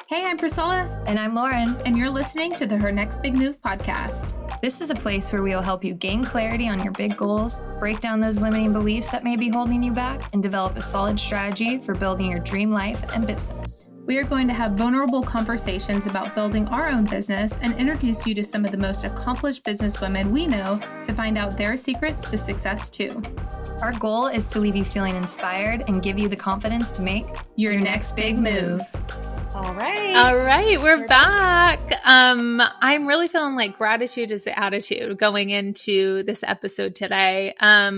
Hey, I'm Priscilla. And I'm Lauren. And you're listening to the Her Next Big Move podcast. This is a place where we will help you gain clarity on your big goals, break down those limiting beliefs that may be holding you back, and develop a solid strategy for building your dream life and business. We are going to have vulnerable conversations about building our own business and introduce you to some of the most accomplished businesswomen we know to find out their secrets to success too. Our goal is to leave you feeling inspired and give you the confidence to make your next big move. All right, we're back. I'm really feeling like gratitude is the attitude going into this episode today.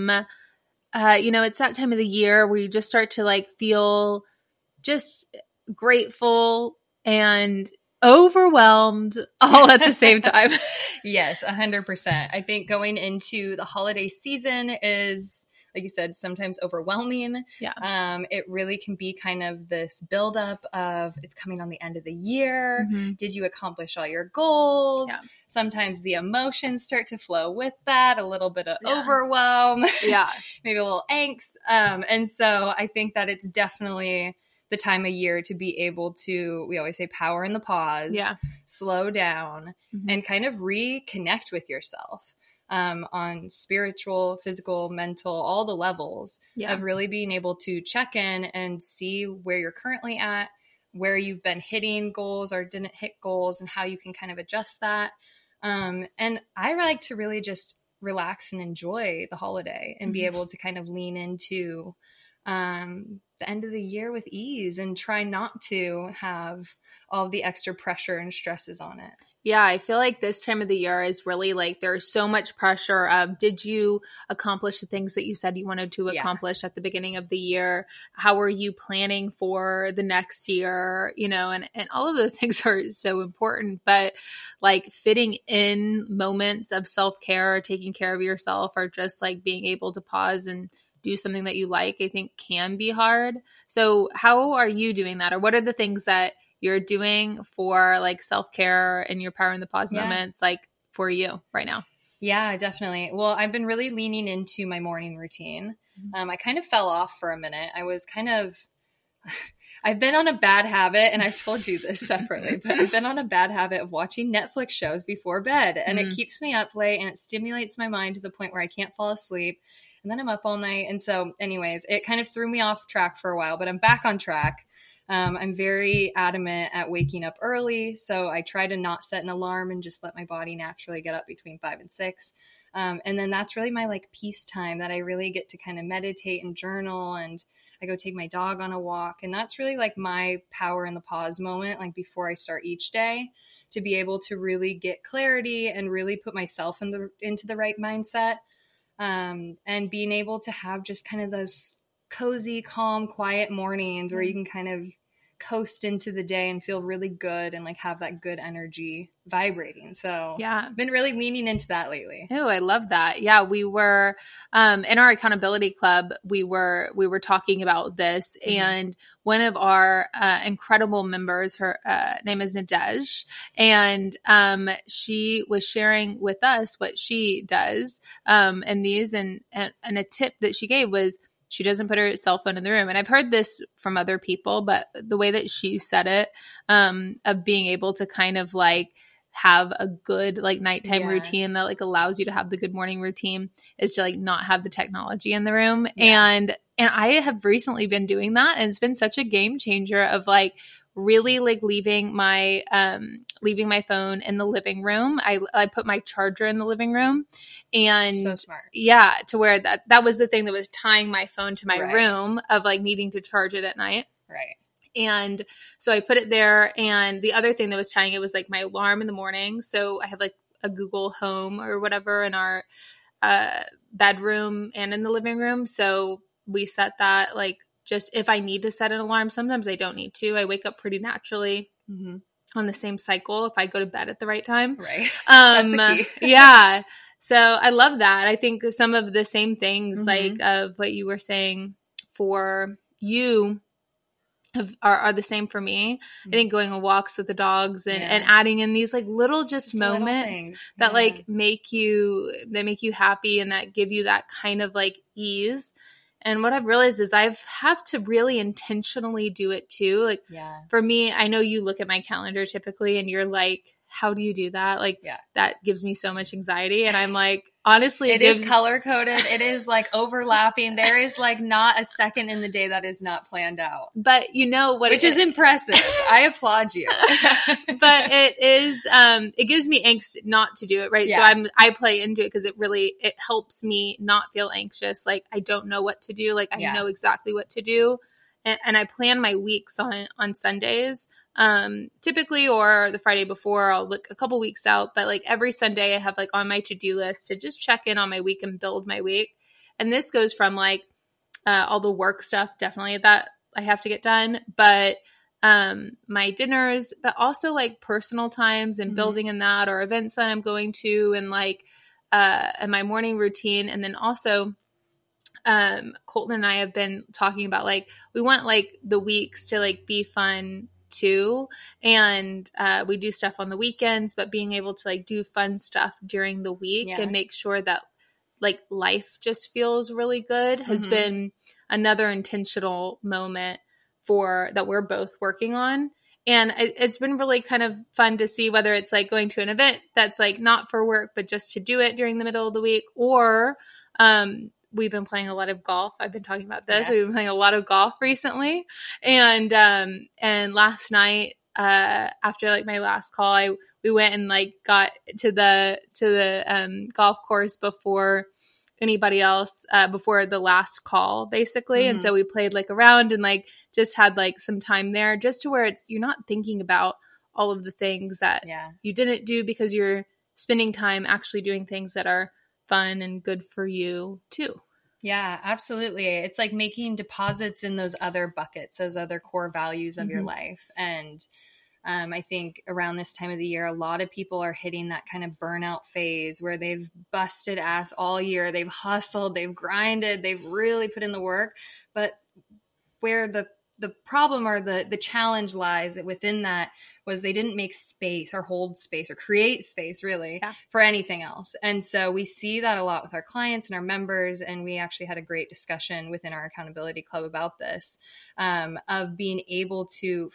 It's that time of the year where you just start to feel just grateful and overwhelmed all at the same time. Yes, 100%. I think going into the holiday season is, like you said, sometimes overwhelming. Yeah. It really can be kind of this buildup of it's coming on the end of the year. Mm-hmm. Did you accomplish all your goals? Yeah. Sometimes the emotions start to flow with that, a little bit of overwhelm, maybe a little angst. And so I think that it's definitely the time of year to be able to, we always say power in the pause, slow down, and kind of reconnect with yourself. On spiritual, physical, mental, all the levels of really being able to check in and see where you're currently at, where you've been hitting goals or didn't hit goals, and how you can kind of adjust that. And I like to really just relax and enjoy the holiday and be able to kind of lean into the end of the year with ease and try not to have all the extra pressure and stresses on it. Yeah, I feel like this time of the year is really there's so much pressure of, did you accomplish the things that you said you wanted to accomplish at the beginning of the year? How are you planning for the next year? And all of those things are so important, but fitting in moments of self-care, taking care of yourself, or just being able to pause and do something that you like, I think can be hard. So how are you doing that? Or what are the things that you're doing for self-care and your power in the pause moments for you right now? Yeah, definitely. Well, I've been really leaning into my morning routine. I kind of fell off for a minute. I've been on a bad habit, and I've told you this separately, but I've been on a bad habit of watching Netflix shows before bed, and it keeps me up late and it stimulates my mind to the point where I can't fall asleep. And then I'm up all night. And so anyways, it kind of threw me off track for a while, but I'm back on track. I'm very adamant at waking up early. So I try to not set an alarm and just let my body naturally get up between 5 and 6. And then that's really my peace time that I really get to kind of meditate and journal. And I go take my dog on a walk. And that's really my power in the pause moment, before I start each day, to be able to really get clarity and really put myself into the right mindset. And being able to have just kind of those cozy, calm, quiet mornings where you can kind of coast into the day and feel really good and have that good energy vibrating. So I've been really leaning into that lately. Oh, I love that. Yeah, we were in our accountability club, we were talking about this, and one of our incredible members, her name is Nadej, and she was sharing with us what she does, and a tip that she gave was, she doesn't put her cell phone in the room. And I've heard this from other people, but the way that she said it, of being able to kind of have a good nighttime routine that allows you to have the good morning routine, is to not have the technology in the room. And I have recently been doing that, and it's been such a game changer of really leaving my phone in the living room. I put my charger in the living room, and so smart. Yeah, to where that was the thing that was tying my phone to my room of needing to charge it at night. Right. And so I put it there. And the other thing that was tying it was my alarm in the morning. So I have a Google Home or whatever in our bedroom and in the living room. So we set that just if I need to set an alarm. Sometimes I don't need to. I wake up pretty naturally on the same cycle if I go to bed at the right time. Right. That's the key. Yeah. So I love that. I think some of the same things of what you were saying for you are the same for me. I think going on walks with the dogs and adding in these little just moments that make you happy and that give you that kind of ease And what I've realized is I've have to really intentionally do it too. Like for me, I know you look at my calendar typically and you're like, how do you do that? Like that gives me so much anxiety. And I'm like, honestly, it is color coded. It is like overlapping. There is like not a second in the day that is not planned out. But you know what? Which is impressive. I applaud you. But it is, it gives me angst not to do it. Right. So I play into it because it helps me not feel anxious. Like I don't know what to do. Like I know exactly what to do. And I plan my weeks on Sundays. Typically, or the Friday before, I'll look a couple weeks out, but like every Sunday I have like on my to-do list to just check in on my week and build my week. And this goes from like, all the work stuff, definitely that I have to get done, but, my dinners, but also like personal times and building in that, or events that I'm going to, and like, and my morning routine. And then also, Colton and I have been talking about like, we want like the weeks to like be fun too. And we do stuff on the weekends, but being able to like do fun stuff during the week and make sure that like life just feels really good has been another intentional moment that we're both working on. And it's been really kind of fun to see whether it's like going to an event that's like not for work, but just to do it during the middle of the week, or we've been playing a lot of golf. I've been talking about this. We've been playing a lot of golf recently. And last night, after like my last call, we went and like got to the golf course before anybody else, before the last call basically. And so we played like around and like just had like some time there, just to where you're not thinking about all of the things that you didn't do, because you're spending time actually doing things that are fun and good for you too. Yeah, absolutely. It's like making deposits in those other buckets, those other core values of your life. And I think around this time of the year, a lot of people are hitting that kind of burnout phase where they've busted ass all year. They've hustled, they've grinded, they've really put in the work. But where the problem or the challenge lies within that was they didn't make space or hold space or create space really for anything else. And so we see that a lot with our clients and our members. And we actually had a great discussion within our accountability club about this, of being able to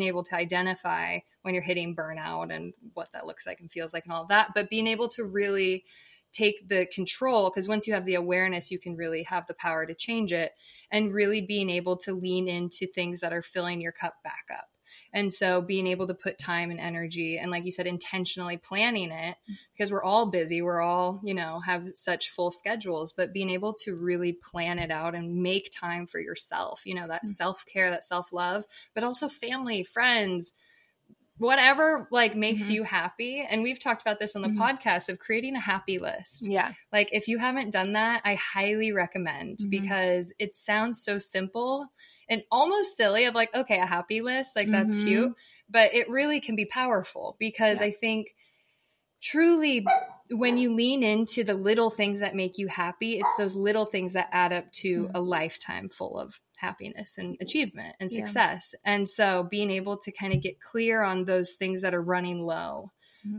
identify when you're hitting burnout and what that looks like and feels like and all of that, but being able to really take the control, because once you have the awareness, you can really have the power to change it, and really being able to lean into things that are filling your cup back up. And so being able to put time and energy and, like you said, intentionally planning it, because we're all busy. We're all, have such full schedules, but being able to really plan it out and make time for yourself, that self-care, that self-love, but also family, friends, whatever like makes you happy. And we've talked about this on the podcast of creating a happy list. Yeah. Like if you haven't done that, I highly recommend, because it sounds so simple and almost silly of like, okay, a happy list, like that's cute, but it really can be powerful, because I think truly when you lean into the little things that make you happy, it's those little things that add up to a lifetime full of happiness and achievement and success. And so being able to kind of get clear on those things that are running low,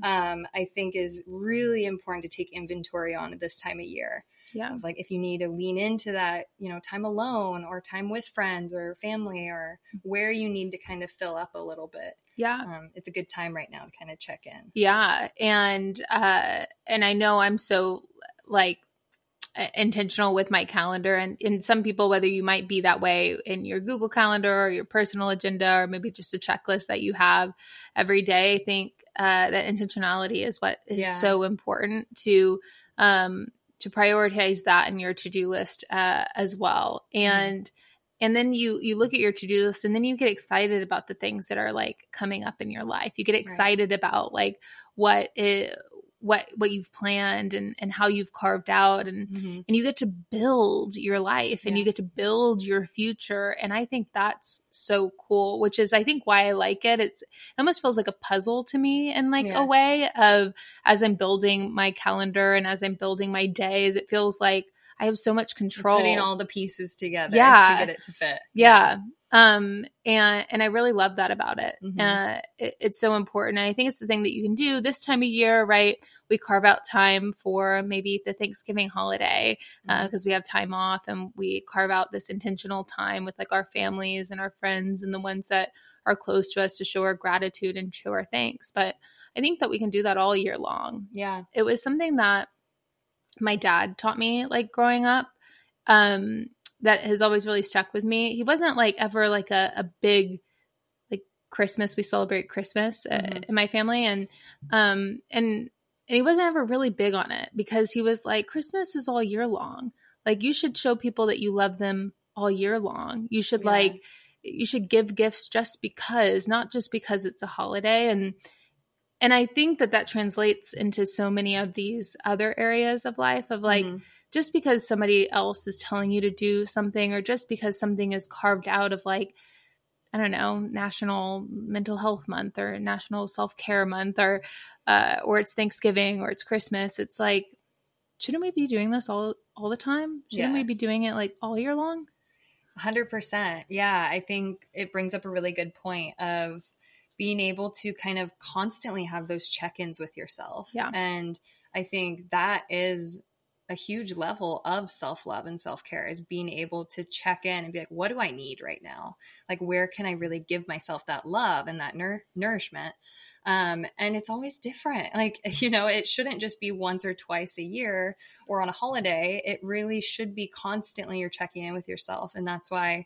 I think is really important to take inventory on at this time of year. Yeah. Of like if you need to lean into that, time alone or time with friends or family, or where you need to kind of fill up a little bit. Yeah. It's a good time right now to kind of check in. Yeah. And I know I'm so like intentional with my calendar, and some people, whether you might be that way in your Google Calendar or your personal agenda, or maybe just a checklist that you have every day, I think that intentionality is what is so important to prioritize that in your to-do list as well. And then you look at your to-do list, and then you get excited about the things that are like coming up in your life. You get excited about like what you've planned and how you've carved out, and you get to build your life and you get to build your future. And I think that's so cool, which is, I think, why I like it. It almost feels like a puzzle to me in like a way of, as I'm building my calendar and as I'm building my days, it feels like I have so much control. Putting all the pieces together to get it to fit. Yeah. And I really love that about it. Mm-hmm. It's so important. And I think it's the thing that you can do this time of year, right? We carve out time for maybe the Thanksgiving holiday because we have time off, and we carve out this intentional time with like our families and our friends and the ones that are close to us to show our gratitude and show our thanks. But I think that we can do that all year long. Yeah. It was something that my dad taught me like growing up. That has always really stuck with me. He wasn't like ever like a big like Christmas. We celebrate Christmas in my family, and he wasn't ever really big on it because he was like, Christmas is all year long. Like you should show people that you love them all year long. You should you should give gifts just because, not just because it's a holiday. And I think that translates into so many of these other areas of life of like, just because somebody else is telling you to do something, or just because something is carved out of like, I don't know, National Mental Health Month or National Self-Care Month, or it's Thanksgiving or it's Christmas. It's like, shouldn't we be doing this all the time? Shouldn't we be doing it like all year long? 100%. Yeah. I think it brings up a really good point of being able to kind of constantly have those check-ins with yourself. Yeah. And I think that is a huge level of self-love and self-care, is being able to check in and be like, what do I need right now? Like, where can I really give myself that love and that nourishment? And it's always different. Like, it shouldn't just be once or twice a year or on a holiday. It really should be constantly you're checking in with yourself. And that's why,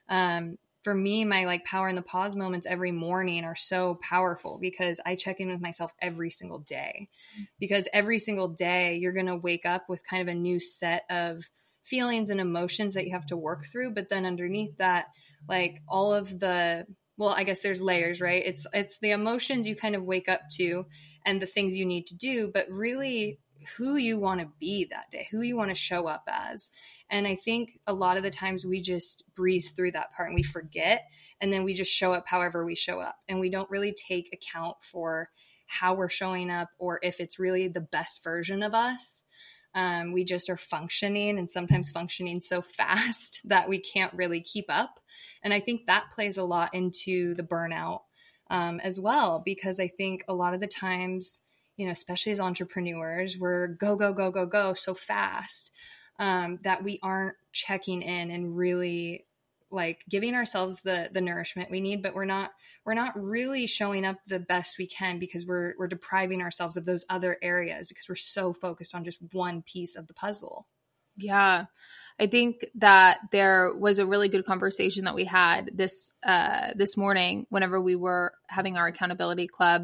for me, my like power in the pause moments every morning are so powerful, because I check in with myself every single day. Because every single day you're going to wake up with kind of a new set of feelings and emotions that you have to work through. But then underneath that, like all of the, well, I guess there's layers, right? It's the emotions you kind of wake up to and the things you need to do, but really who you want to be that day, who you want to show up as. And I think a lot of the times we just breeze through that part and we forget, and then we just show up however we show up. And we don't really take account for how we're showing up, or if it's really the best version of us. We just are functioning, and sometimes functioning so fast that we can't really keep up. And I think that plays a lot into the burnout as well, because I think a lot of the times, especially as entrepreneurs, we're go so fast that we aren't checking in and really like giving ourselves the nourishment we need, but we're not really showing up the best we can, because we're depriving ourselves of those other areas because we're so focused on just one piece of the puzzle. Yeah. I think that there was a really good conversation that we had this morning whenever we were having our accountability club,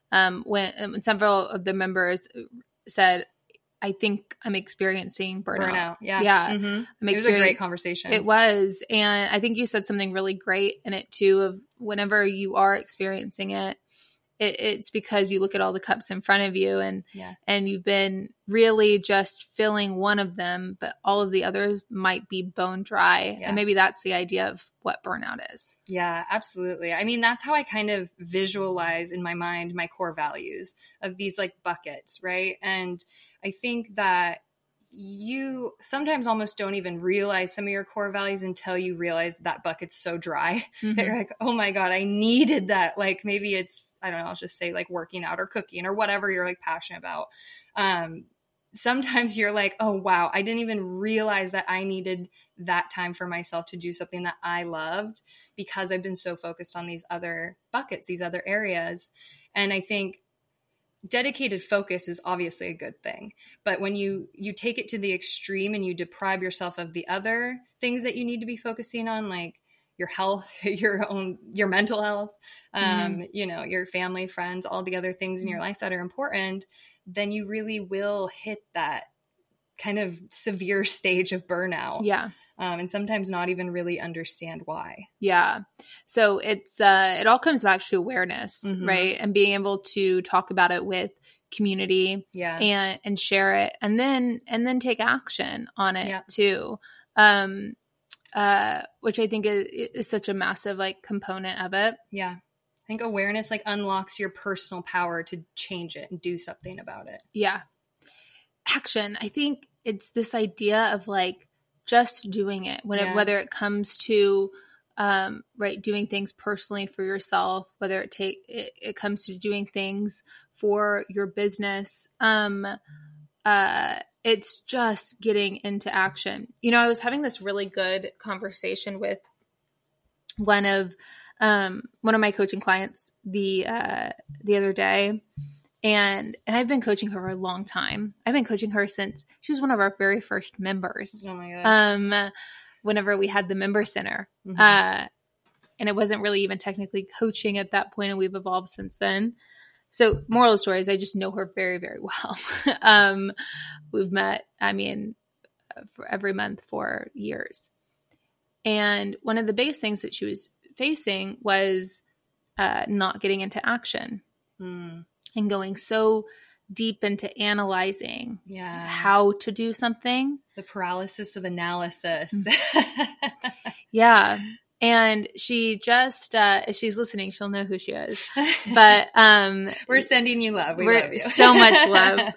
when several of the members said, I think I'm experiencing burnout. Yeah. Mm-hmm. It was a great conversation. It was. And I think you said something really great in it too, of whenever you are experiencing it, it's because you look at all the cups in front of you and you've been really just filling one of them, but all of the others might be bone dry. Yeah. And maybe that's the idea of what burnout is. Yeah, absolutely. I mean, that's how I kind of visualize in my mind my core values of these like buckets, right? And I think that you sometimes almost don't even realize some of your core values until you realize that bucket's so dry that you're like, oh my God, I needed that. Like maybe it's, I don't know, I'll just say like working out or cooking or whatever you're like passionate about. Sometimes you're like, oh wow, I didn't even realize that I needed that time for myself to do something that I loved, because I've been so focused on these other buckets, these other areas. And I think dedicated focus is obviously a good thing, but when you take it to the extreme and you deprive yourself of the other things that you need to be focusing on, like your health, your mental health, your family, friends, all the other things in your life that are important, then you really will hit that kind of severe stage of burnout. Yeah. And sometimes not even really understand why. Yeah. So it's, it all comes back to awareness, right? And being able to talk about it with community and share it, and then take action on it too. Which I think is such a massive like component of it. Yeah. I think awareness like unlocks your personal power to change it and do something about it. Yeah. Action. I think it's this idea of like, just doing it, whether it comes to right, doing things personally for yourself, whether it comes to doing things for your business. It's just getting into action. I was having this really good conversation with one of my coaching clients the other day, and I've been coaching her for a long time. I've been coaching her since she was one of our very first members. Oh my gosh. Whenever we had the member center, Mm-hmm. and it wasn't really even technically coaching at that point, and we've evolved since then. So moral of the story is I just know her very, very well. We've met, for every month for years. And one of the biggest things that she was facing was not getting into action and going so deep into analyzing how to do something. The paralysis of analysis. Yeah. And she just, if she's listening, she'll know who she is. But we're sending you love. We love you. So much love.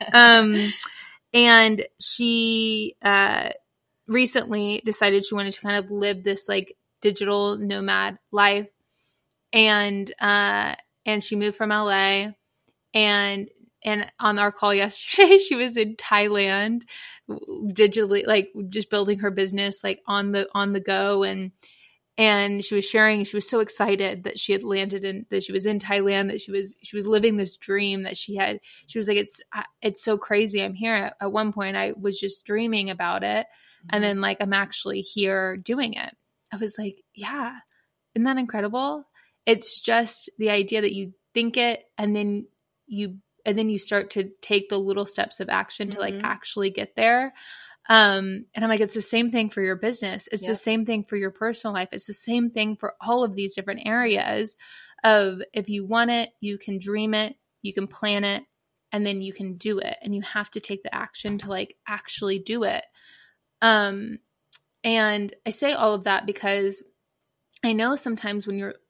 And she recently decided she wanted to kind of live this like digital nomad life. And she moved from LA, and on our call yesterday, she was in Thailand digitally, like just building her business, like on the go. And she was sharing, she was so excited that she had landed that she was in Thailand, that she was living this dream that she had. She was like, it's so crazy. I'm here. At one point I was just dreaming about it. Mm-hmm. And then like, I'm actually here doing it. I was like, yeah, isn't that incredible? It's just the idea that you think it, and then you start to take the little steps of action to like actually get there. And I'm like, it's the same thing for your business. It's the same thing for your personal life. It's the same thing for all of these different areas of, if you want it, you can dream it, you can plan it, and then you can do it. And you have to take the action to like actually do it. And I say all of that because I know sometimes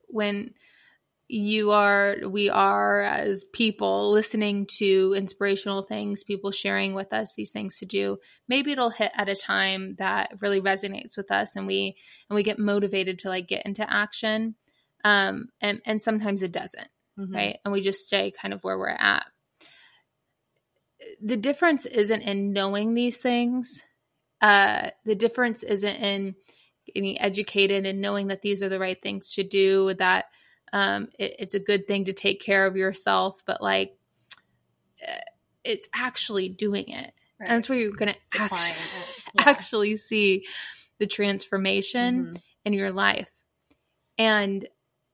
we are as people listening to inspirational things, people sharing with us these things to do, maybe it'll hit at a time that really resonates with us, and we get motivated to like get into action. And sometimes it doesn't, right? And we just stay kind of where we're at. The difference isn't in knowing these things. The difference isn't in getting educated and knowing that these are the right things to do, that it's a good thing to take care of yourself, but like it's actually doing it. Right. And that's where you're going to actually see the transformation in your life. And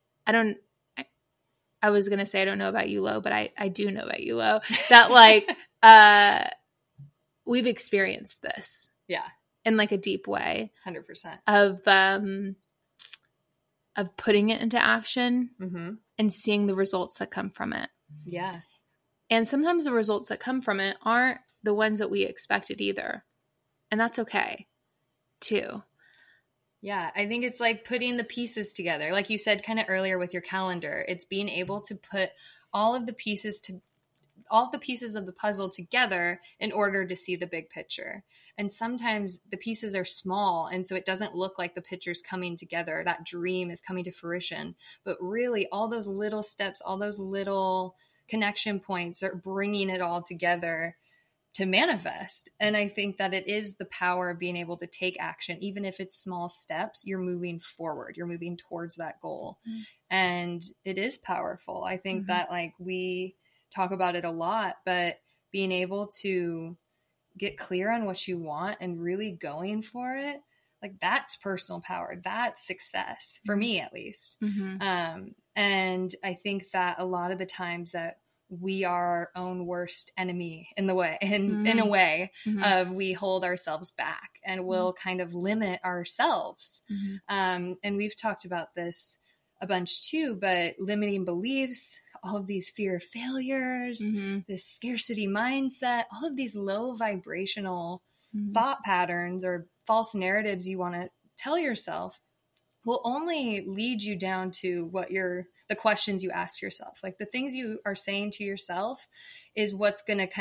I was going to say, I don't know about you, Lo, but I do know about you, Lo, that like, we've experienced this. Yeah. In like a deep way. 100%. Of putting it into action and seeing the results that come from it. Yeah. And sometimes the results that come from it aren't the ones that we expected either. And that's okay too. Yeah. I think it's like putting the pieces together. Like you said kind of earlier with your calendar, it's being able to put all of the pieces of the puzzle together in order to see the big picture. And sometimes the pieces are small, and so it doesn't look like the picture's coming together. That dream is coming to fruition. But really, all those little steps, all those little connection points are bringing it all together to manifest. And I think that it is the power of being able to take action. Even if it's small steps, you're moving forward. You're moving towards that goal. And it is powerful. I think that like we talk about it a lot, but being able to get clear on what you want and really going for it, like that's personal power. That's success for me, at least. And I think that a lot of the times that we are our own worst enemy in a way of we hold ourselves back and we'll kind of limit ourselves. And we've talked about this a bunch too, but limiting beliefs, all of these fear of failures, this scarcity mindset, all of these low vibrational thought patterns or false narratives you want to tell yourself will only lead you down to the questions you ask yourself. Like the things you are saying to yourself is what's going to kind of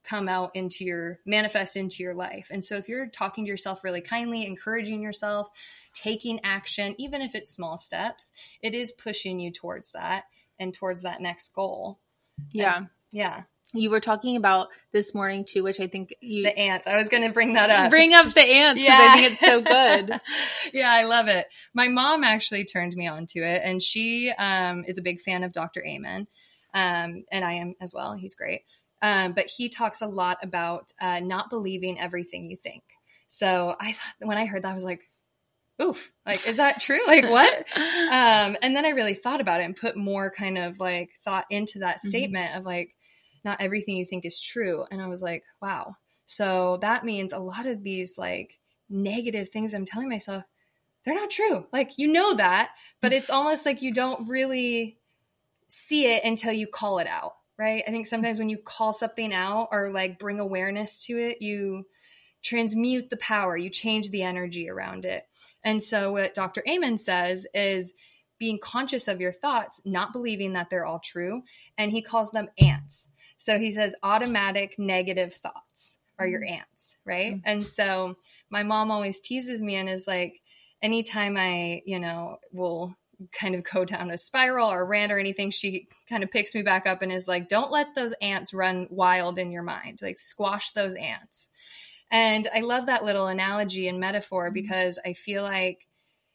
manifest into your life. And so if you're talking to yourself really kindly, encouraging yourself, taking action, even if it's small steps, it is pushing you towards that and towards that next goal. Yeah. And, yeah. You were talking about this morning too, which I think the ants. I was going to bring that up. Bring up the ants because I think it's so good. Yeah, I love it. My mom actually turned me on to it, and she is a big fan of Dr. Amen, and I am as well. He's great. But he talks a lot about not believing everything you think. So when I heard that, I was like, oof, like, is that true? Like, what? And then I really thought about it and put more kind of like thought into that statement of like, not everything you think is true. And I was like, wow. So that means a lot of these like negative things I'm telling myself, they're not true. Like, you know that, but it's almost like you don't really see it until you call it out, right? I think sometimes when you call something out or like bring awareness to it, you transmute the power, you change the energy around it. And so what Dr. Amen says is being conscious of your thoughts, not believing that they're all true. And he calls them ants. So he says automatic negative thoughts are your ants, right? Mm-hmm. And so my mom always teases me and is like, anytime I, will kind of go down a spiral or rant or anything, she kind of picks me back up and is like, don't let those ants run wild in your mind. Like, squash those ants. And I love that little analogy and metaphor because I feel like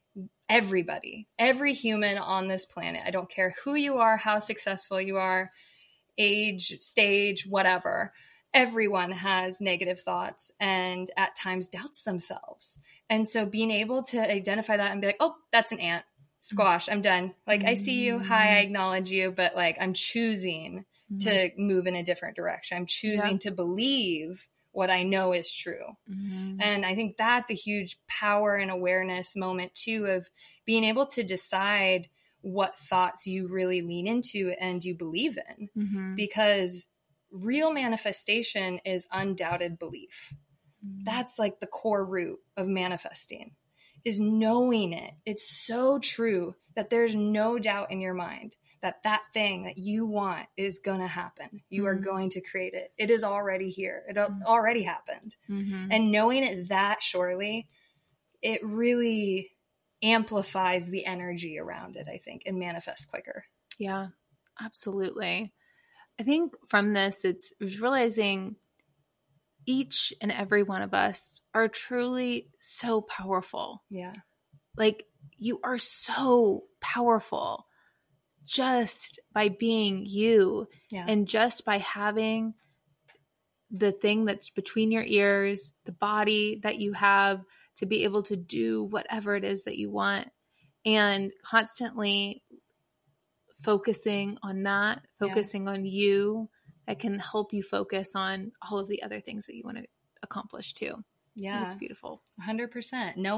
every human on this planet, I don't care who you are, how successful you are, age, stage, whatever, everyone has negative thoughts and at times doubts themselves. And so being able to identify that and be like, oh, that's an ant, squash, I'm done. Like, I see you, hi, I acknowledge you, but like, I'm choosing to move in a different direction. I'm choosing to believe what I know is true. And I think that's a huge power and awareness moment too, of being able to decide what thoughts you really lean into and you believe in, because real manifestation is undoubted belief. That's like the core root of manifesting, is knowing it. It's so true that there's no doubt in your mind that that thing that you want is going to happen. You are going to create it. It is already here. It already happened. And knowing it that surely, it really amplifies the energy around it, I think, and manifests quicker. Yeah, absolutely. I think from this, it's realizing each and every one of us are truly so powerful. Yeah. Like, you are so powerful just by being you, and just by having the thing that's between your ears, the body that you have to be able to do whatever it is that you want, and constantly focusing on that, focusing on you, that can help you focus on all of the other things that you want to accomplish too. Yeah. It's beautiful. 100%. No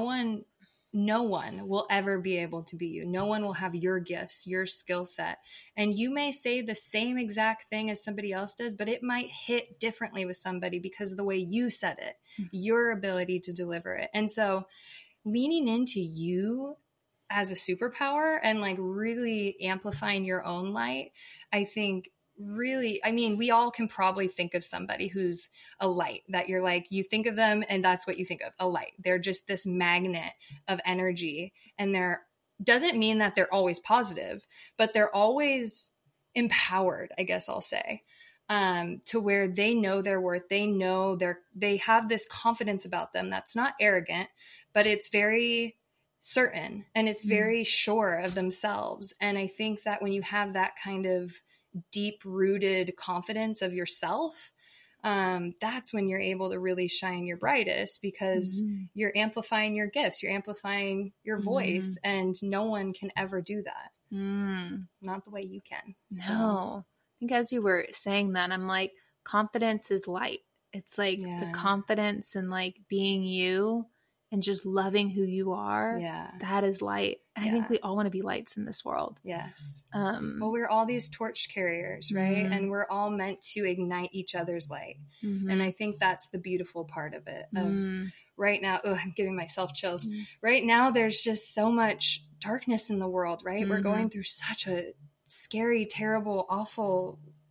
one will ever be able to be you. No one will have your gifts, your skill set. And you may say the same exact thing as somebody else does, but it might hit differently with somebody because of the way you said it, your ability to deliver it. And so leaning into you as a superpower and like really amplifying your own light, I think really, I mean, we all can probably think of somebody who's a light that you're like, you think of them and that's what you think of, a light. They're just this magnet of energy, and doesn't mean that they're always positive, but they're always empowered, I guess I'll say, to where they know their worth. They know they have this confidence about them that's not arrogant, but it's very certain and it's very sure of themselves. And I think that when you have that kind of deep-rooted confidence of yourself, that's when you're able to really shine your brightest, because you're amplifying your gifts, you're amplifying your voice, and no one can ever do that. Not the way you can. No. So. I think as you were saying that, I'm like, confidence is light. It's like the confidence in like being you and just loving who you are. Yeah. That is light. And I think we all want to be lights in this world. Yes. Well, we're all these torch carriers, right? And we're all meant to ignite each other's light. And I think that's the beautiful part of it. Right now, I'm giving myself chills. Right now, there's just so much darkness in the world, right? We're going through such a scary, terrible, awful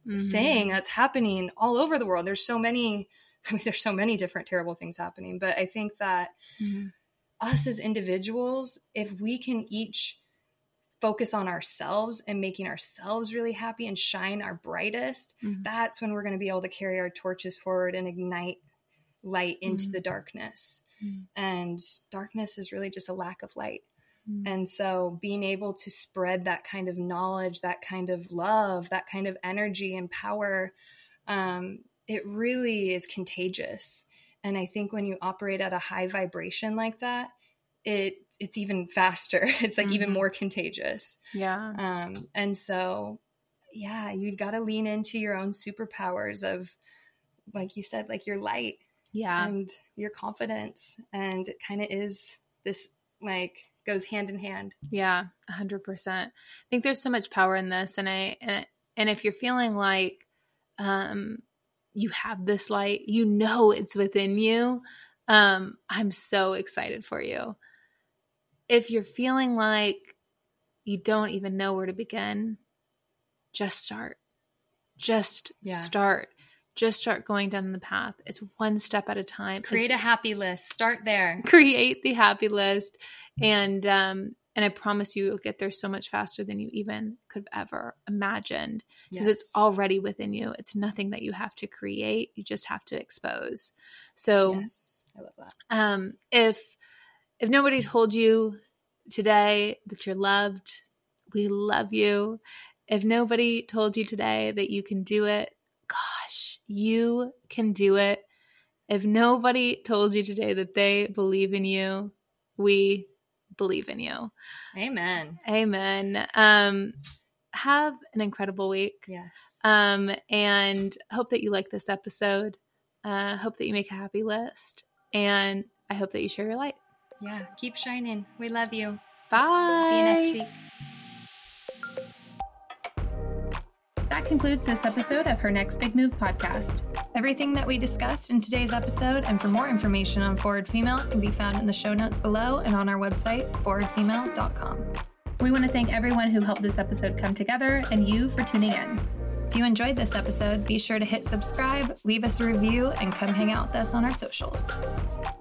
thing that's happening all over the world. There's so many different terrible things happening, but I think that us as individuals, if we can each focus on ourselves and making ourselves really happy and shine our brightest, that's when we're going to be able to carry our torches forward and ignite light into the darkness. And darkness is really just a lack of light. And so being able to spread that kind of knowledge, that kind of love, that kind of energy and power, it really is contagious. And I think when you operate at a high vibration like that, it's even faster. It's like even more contagious. Yeah. And so, yeah, you got to lean into your own superpowers of, like you said, like your light and your confidence. And it kind of is this, like, goes hand in hand. Yeah, 100%. I think there's so much power in this. And if you're feeling like, you have this light, you know, it's within you. I'm so excited for you. If you're feeling like you don't even know where to begin, just start. Start. Just start going down the path. It's one step at a time. Create a happy list. Start there. Create the happy list. And I promise you'll get there so much faster than you even could have ever imagined, because it's already within you. It's nothing that you have to create. You just have to expose. So I love that. If nobody told you today that you're loved, we love you. If nobody told you today that you can do it, gosh, you can do it. If nobody told you today that they believe in you, we believe in you. Amen. Have an incredible week. Yes. And hope that you like this episode. Hope that you make a happy list. And I hope that you share your light. Yeah. Keep shining. We love you. Bye. See you next week. That concludes this episode of Her Next Big Move podcast. Everything that we discussed in today's episode and for more information on Forward Female can be found in the show notes below and on our website, forwardfemale.com. We want to thank everyone who helped this episode come together and you for tuning in. If you enjoyed this episode, be sure to hit subscribe, leave us a review, and come hang out with us on our socials.